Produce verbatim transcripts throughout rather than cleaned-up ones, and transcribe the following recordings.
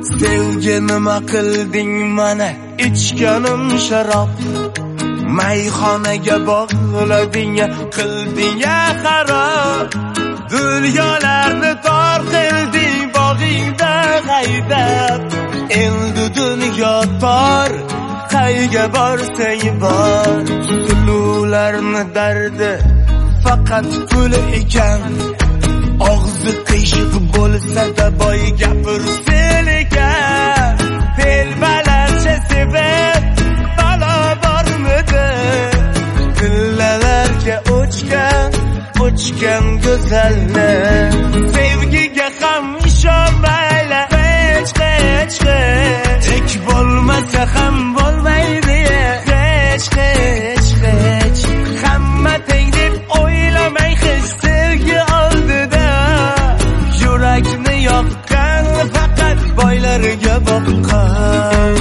Sevgi nima qilding mana ichganim sharob, mayxonaga bog'lading qilding xarob, dunyolarni tor qilding bog'ingda haydab, endi dunyo tor qayga borsang bor, sulularni dardi faqat pul ekan, og'zi qiyshiq bo'lsa-da boy gapirsin ekan, telbalarcha sevib balo bormidi, tillalarga o'chgan o'chgan go'zalni, sevgiga ham ishonmayla hech hech hech, hech bo'lmasa ham bo'lmaydi hech hech hech, hamma teng deb o'ylamang hech, sevgi oldida yurakni yoqqan faqat boylarga boqqan.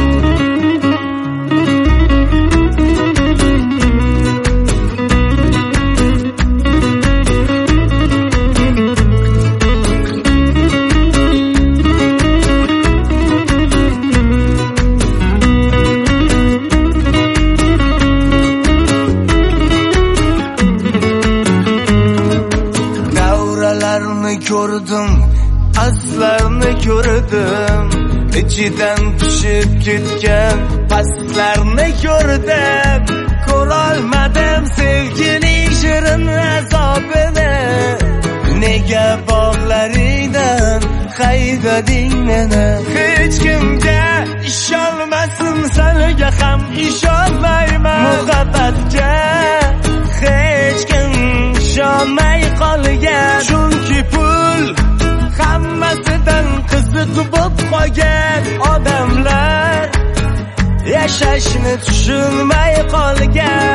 Ko'rdim, aslarni ko'rdim, ichidan tushib ketgan pastlarni ko'rdim, ko'rolmadim sevgining shirin azobini, nega bog'laringdan haydading meni, hech kimga ishonmasim, senga ham ishonmayman, muhabbatga hech kim ishonmay qolgan, chunki pul hammasidan qiziq bo'lib qolgan, odamlar yashashni tushunmay qolgan.